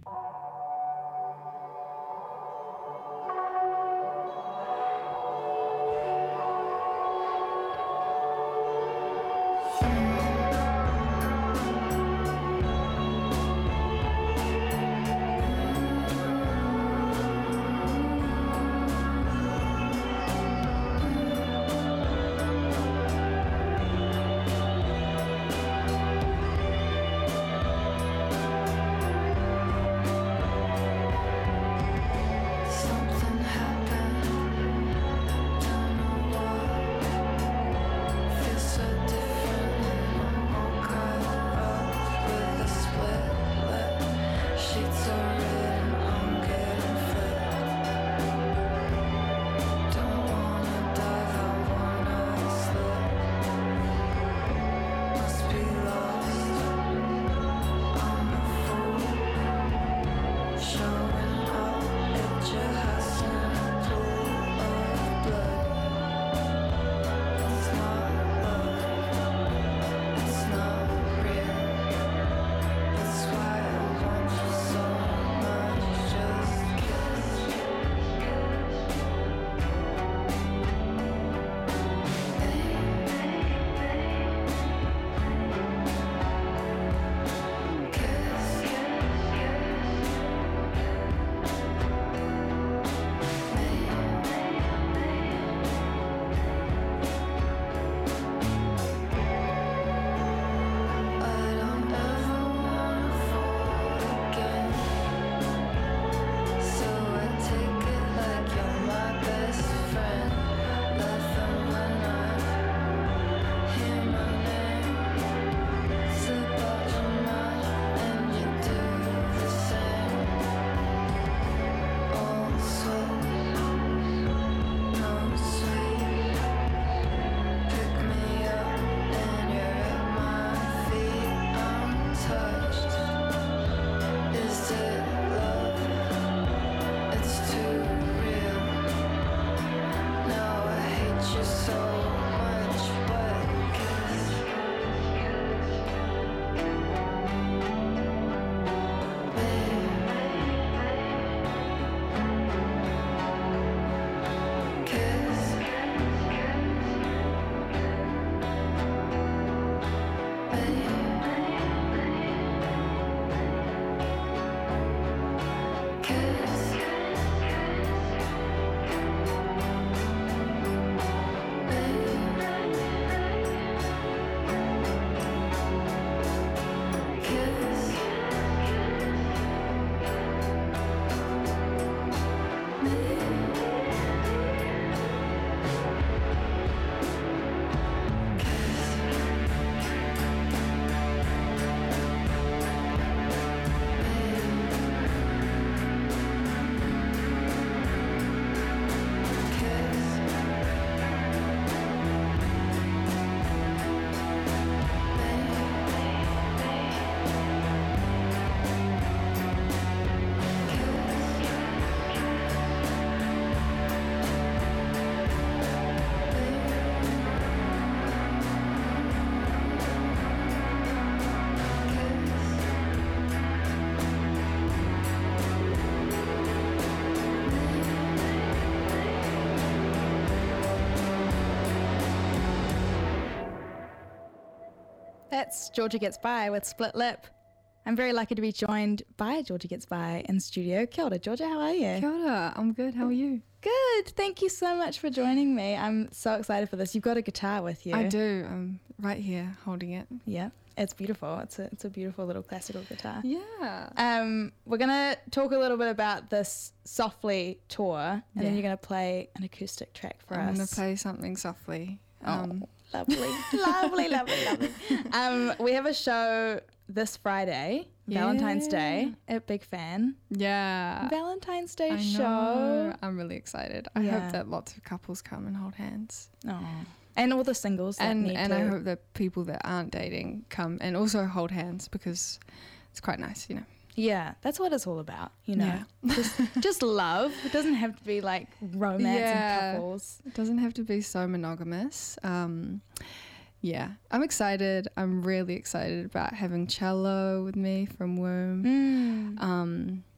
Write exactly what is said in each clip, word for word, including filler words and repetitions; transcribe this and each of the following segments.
That's Georgia Gets By with Split Lip. I'm very lucky to be joined by Georgia Gets By in studio. Kia ora, Georgia, how are you? Kia ora, I'm good, how are you? Good, thank you so much for joining me. I'm so excited for this. You've got a guitar with you. I do, I'm right here holding it. Yeah, it's beautiful. It's a, it's a beautiful little classical guitar. Yeah. Um, we're going to talk a little bit about this Softly tour, and yeah. then you're going to play an acoustic track for I'm us. I'm going to play something softly. Um, oh, lovely, lovely, lovely, lovely. Um, we have a show this Friday, yeah. Valentine's Day, at Big Fan. Yeah. Valentine's Day I show. know. I'm really excited. I yeah. hope that lots of couples come and hold hands. Oh. And all the singles that and need and to... I hope that people that aren't dating come and also hold hands, because it's quite nice, you know. Yeah, that's what it's all about, you know. Yeah. just just love. It doesn't have to be like romance yeah. and couples. It doesn't have to be so monogamous. Um, yeah, I'm excited. I'm really excited about having Cello with me from Womb. Mm. Um,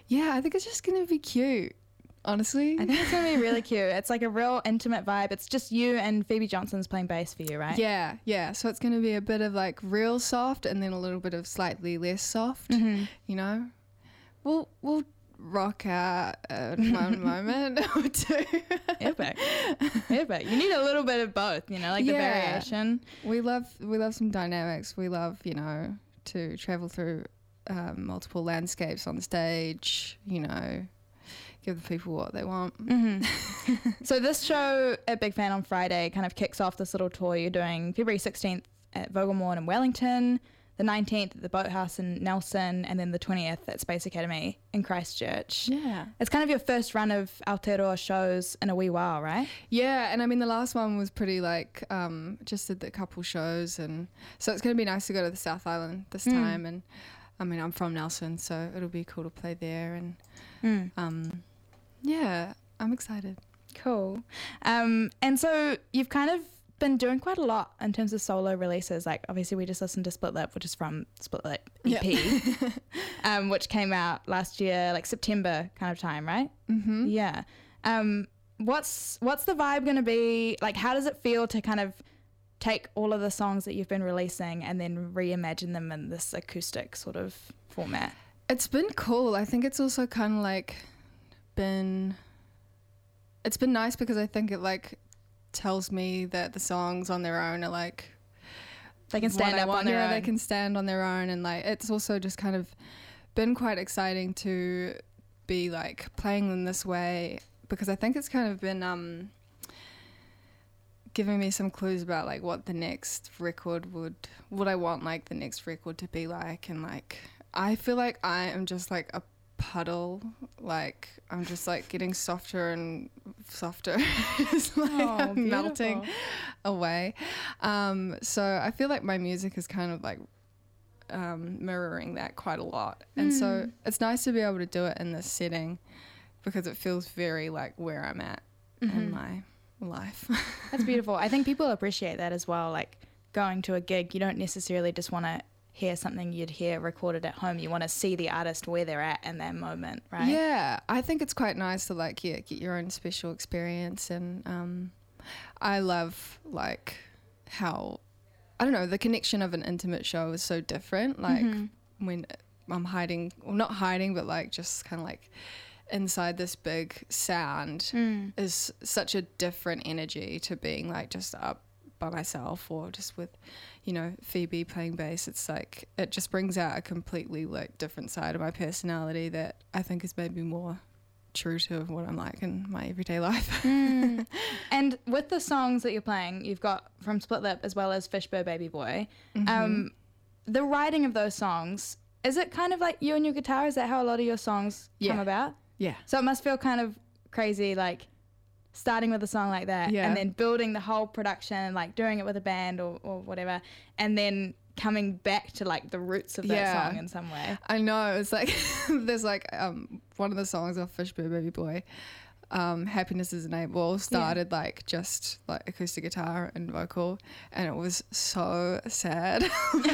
Yeah, I think it's just going to be cute, honestly. I think it's going to be really cute. It's like a real intimate vibe. It's just you and Phoebe Johnson's playing bass for you, right? Yeah, yeah. So it's going to be a bit of like real soft and then a little bit of slightly less soft, Mm-hmm. you know? We'll, we'll rock out at one moment or two. Epic. Epic. You need a little bit of both, you know, like the Yeah. variation. We love, we love some dynamics. We love, you know, to travel through um, multiple landscapes on the stage, you know, give the people what they want. Mm-hmm. So this show at Big Fan on Friday kind of kicks off this little tour you're doing February sixteenth at Vogelmorn in Wellington, the nineteenth at the Boathouse in Nelson, and then the twentieth at Space Academy in Christchurch. Yeah. It's kind of your first run of Aotearoa shows in a wee while, right? Yeah, and I mean the last one was pretty like um, just did a couple shows, and so it's going to be nice to go to the South Island this Mm. time. And I mean I'm from Nelson, so it'll be cool to play there. And Mm. um, yeah, I'm excited. Cool. Um, and so you've kind of been doing quite a lot in terms of solo releases. Like obviously we just listened to Split Lip, which is from Split Lip E P, um, which came out last year, like September kind of time, right? Mm-hmm. Yeah. Um, what's what's the vibe going to be? Like how does it feel to kind of take all of the songs that you've been releasing and then reimagine them in this acoustic sort of format? It's been cool. I think it's also kind of like been, it's been nice because I think it like tells me that the songs on their own are like, They can stand what I up want. on their Yeah, own. they can stand on their own. And like, it's also just kind of been quite exciting to be like playing them this way, because I think it's kind of been, um, giving me some clues about like what the next record would, what I want like the next record to be like. And like, I feel like I am just like a puddle, like I'm just like getting softer and softer. It's like Oh, I'm melting beautiful. away. Um, so I feel like my music is kind of like um, mirroring that quite a lot. And so Mm. it's nice to be able to do it in this setting because it feels very like where I'm at in Mhm. my life. That's beautiful. I think people appreciate that as well. Like going to a gig, you don't necessarily just want to hear something you'd hear recorded at home. You want to see the artist where they're at in that moment, right? Yeah, I think it's quite nice to like yeah get your own special experience. And um, I love like how, I don't know, the connection of an intimate show is so different. Like Mhm. when I'm hiding, well not hiding, but like just kind of like inside this big sound Mm. is such a different energy to being like just up by myself or just with, you know, Phoebe playing bass. It's like it just brings out a completely like different side of my personality that I think is maybe more true to what I'm like in my everyday life. Mm. And with the songs that you're playing, you've got from Split Lip as well as Fishbowl Baby Boy. Mhm. Um, the writing of those songs, is it kind of like you and your guitar? Is that how a lot of your songs come Yeah. about? Yeah. So it must feel kind of crazy, like starting with a song like that Yeah. and then building the whole production, like doing it with a band or, or whatever, and then coming back to like the roots of that Yeah. song in some way. I know, it's like there's like um one of the songs off Fishbowl Baby Boy, um, Happiness is Enable, started like just like acoustic guitar and vocal, and it was so sad.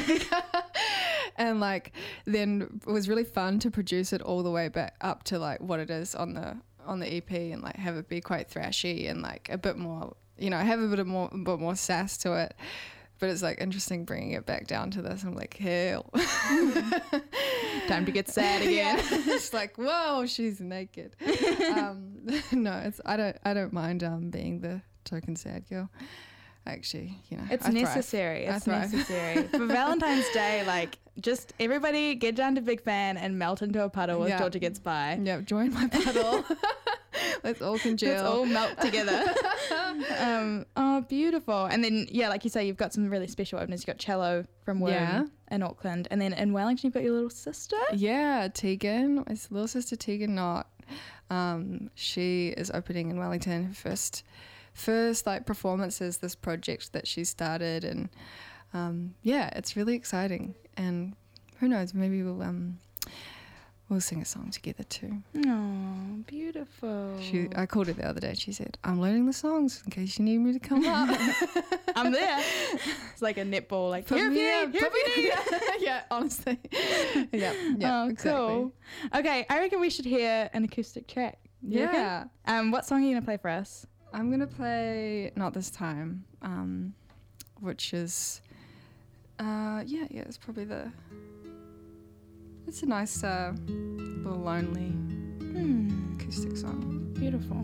And like then it was really fun to produce it all the way back up to like what it is on the on the E P, and like have it be quite thrashy and like a bit more, you know, have a bit of more a bit more sass to it. But it's like interesting bringing it back down to this. I'm like, hell. Time to get sad again. Yeah. It's like, whoa, she's naked. um, no, it's I don't I don't mind um being the token sad girl. Actually, you know, It's I thrive. necessary. I It's thrive. necessary. For Valentine's Day, like, just everybody get down to Big Fan and melt into a puddle with Yeah. Georgia Gets By. Yeah, join my puddle. Let's all congeal. Let's all melt together. um, oh, beautiful. And then, yeah, like you say, you've got some really special openers. You've got Cello from Worm Yeah. in Auckland. And then in Wellington, you've got your little sister. Yeah, Tegan, my little sister Tegan Knott. Um, she is opening in Wellington. Her first, first like performances. This project that she started, and um, yeah, it's really exciting. And who knows? Maybe we'll um, we'll sing a song together too. Oh, beautiful. She, I called her the other day and she said, I'm learning the songs in case you need me to come up. I'm there. It's like a netball, like, Put here me if you up, need, here put if you me need. up. Yeah, honestly. Yeah, yeah, Oh, exactly. cool. Okay, I reckon we should hear an acoustic track. You reckon? Yeah. Um, what song are you going to play for us? I'm going to play Not This Time, um, which is, uh, yeah, yeah, it's probably the, it's a nice, uh, little lonely Hmm, acoustic song. beautiful.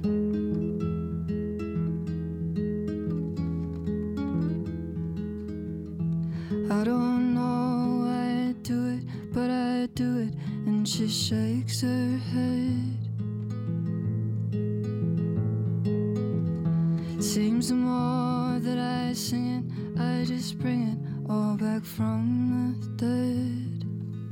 I don't know why I do it, but I do it, and she shakes her head. Seems the more that I sing it, I just bring it all back from the dead.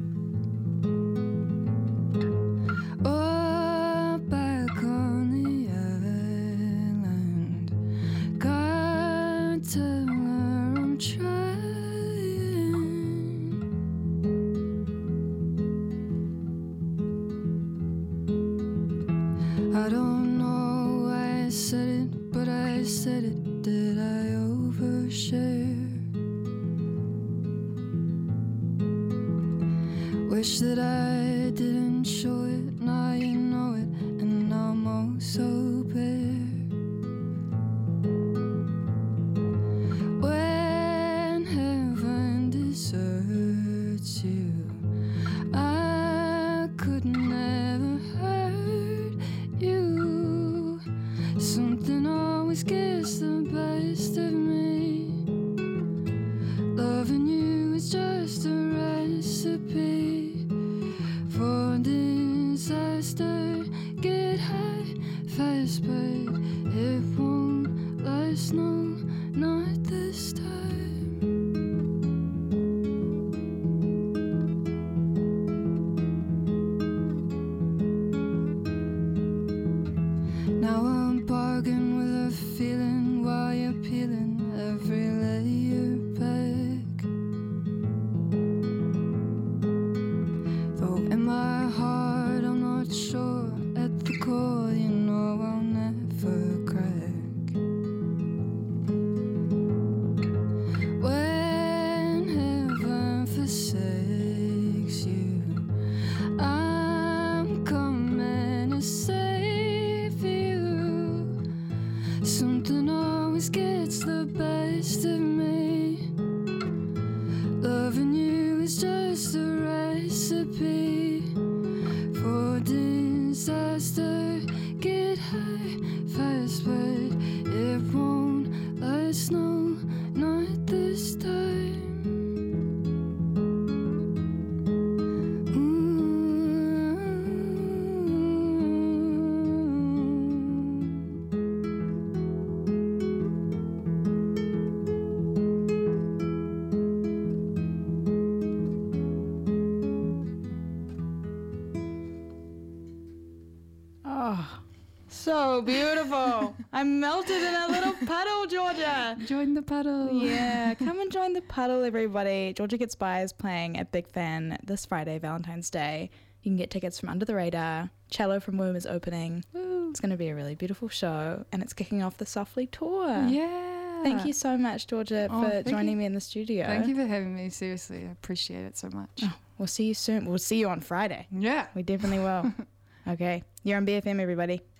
Oh, back on the island, God tell her I'm trying. I don't know why I said it, but I said it. Did I overshare? Wish that I didn't show it. Now you know it, and I'm oh so bare. When heaven deserts you, I could never hurt you. Something always gets the best of me. Loving you is just a recipe for disaster. Get high fast, but it won't last. No, not this time. Now I'm bargaining with a feeling while you're peeling every layer back. Though in my heart I'm not sure, at the core you know I'll never crack. When heaven forsakes you, I'm coming to save you. Something always gets the best of me. Loving you is just a recipe for disaster. Get high fast, but it won't last. No, not this time. Oh, so beautiful. I'm melted in a little puddle, Georgia. Join the puddle. Yeah, come and join the puddle, everybody. Georgia Gets By is playing at Big Fan this Friday, Valentine's Day. You can get tickets from Under the Radar. Cello from Womb is opening. Woo. It's going to be a really beautiful show, and it's kicking off the Softly tour. Yeah. Thank you so much, Georgia, Oh, for thank joining you. me in the studio. Thank you for having me. Seriously, I appreciate it so much. Oh, we'll see you soon. We'll see you on Friday. Yeah. We definitely will. Okay. You're on B F M, everybody.